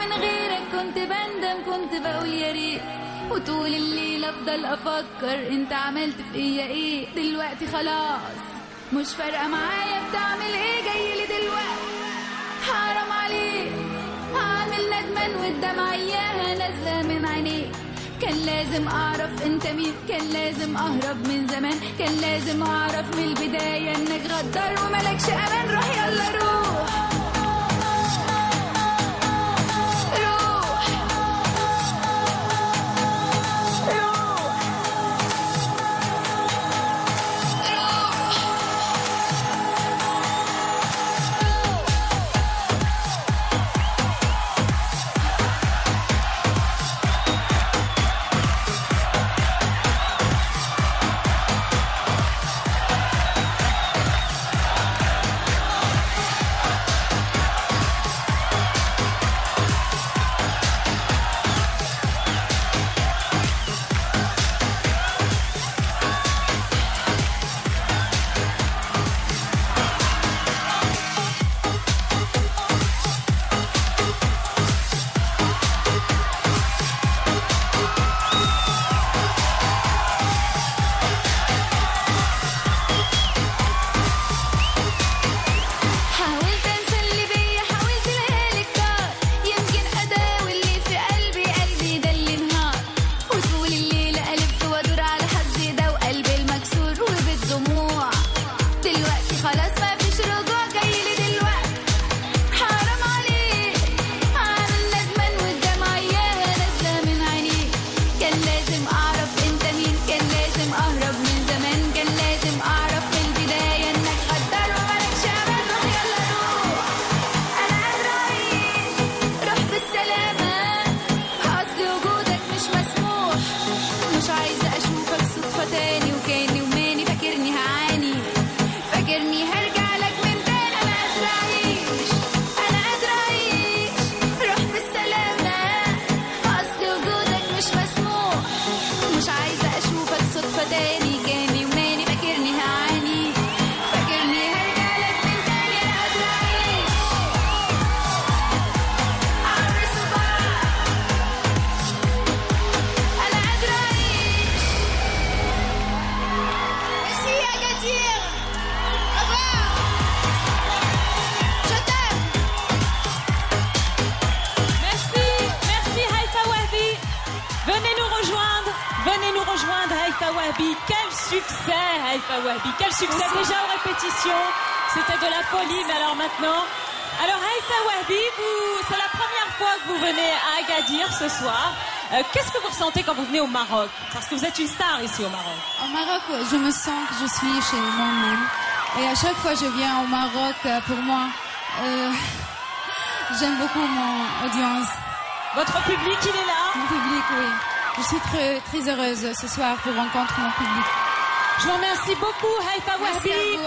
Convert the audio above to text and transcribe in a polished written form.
من غيرك كنت بندم، كنت بقول يا ريت، وطول الليل افضل افكر انت عملت فيا ايه. دلوقتي خلاص مش فارقه معايا بتعمل ايه، جاي لي دلوقتي حرام عليك، عامل ندمان والدمع اياها نازله من عينيك. كان لازم اعرف انت مين، كان لازم اهرب من زمان، كان لازم اعرف من البدايه انك غدار وملكش امان. روح يلا روح Quel succès déjà aux répétitions, c'était de la folie, mais alors maintenant... Alors Haïfa Wahbi, c'est la première fois que vous venez à Agadir ce soir. Qu'est-ce que vous ressentez quand vous venez au Maroc? Parce que vous êtes une star ici au Maroc. Au Maroc, je me sens que je suis chez moi-même. Et à chaque fois que je viens au Maroc, pour moi, j'aime beaucoup mon audience. Votre public, il est là? Mon public, oui. Je suis très, très heureuse ce soir pour rencontrer mon public. Je vous remercie beaucoup, Haïfa Wahbi.